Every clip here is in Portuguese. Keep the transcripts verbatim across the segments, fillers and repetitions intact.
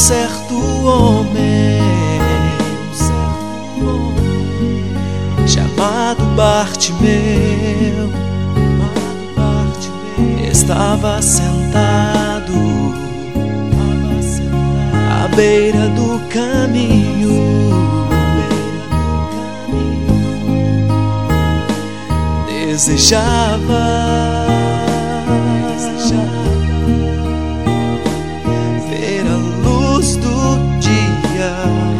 certo homem chamado Bartimeu estava sentado à beira do caminho, desejava ver a luz do dia,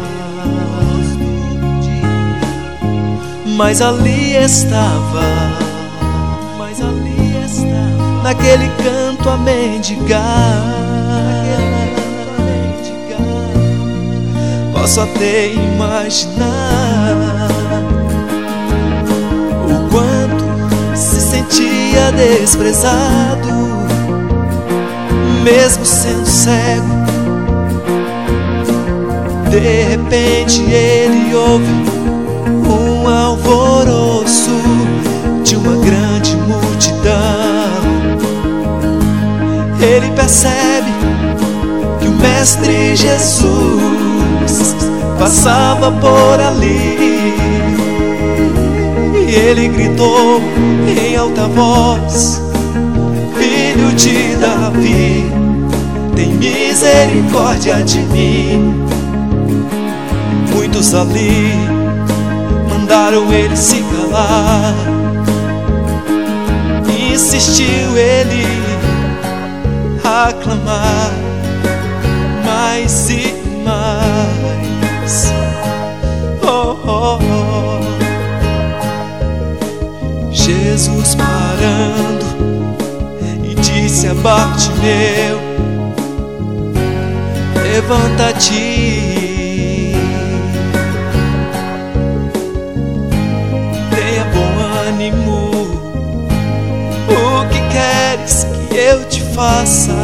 mas ali estava, mas ali estava, naquele canto a mendigar. Posso até imaginar o quanto se sentia desprezado, mesmo sendo cego. De repente ele ouve um alvoroço de uma grande multidão. Ele percebe que o Mestre Jesus passava por ali, e ele gritou em alta voz: Filho de Davi, tem misericórdia de mim. Muitos ali mandaram ele se calar. Insistiu ele a clamar mais e mais. Oh, oh, oh. Jesus parando e disse a Bartimeu: levanta-te, tenha bom ânimo. O que queres que eu te faça?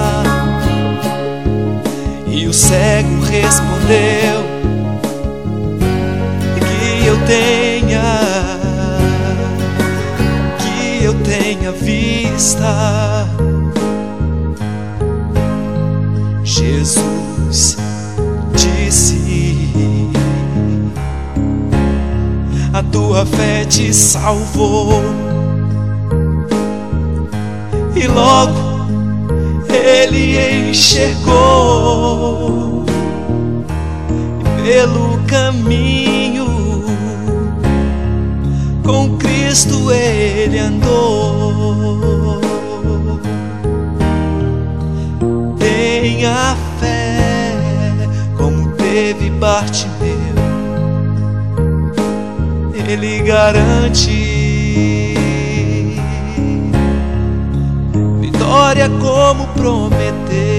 E o cego respondeu: que eu tenha, que eu tenha vista. Jesus disse: a tua fé te salvou. E logo ele enxergou, e pelo caminho com Cristo ele andou. Tenha fé como teve Bartimeu, ele garante vitória como prometeu.